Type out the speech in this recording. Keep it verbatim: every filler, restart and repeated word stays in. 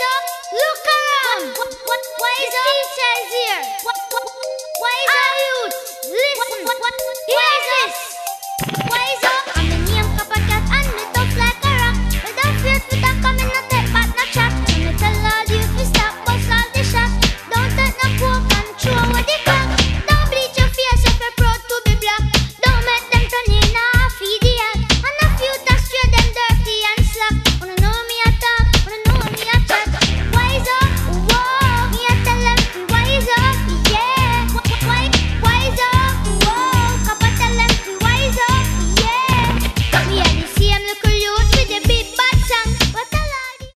Look around! What, what, what is the teacher is here? What, what, what is a youth? Listen! What, what, hear this!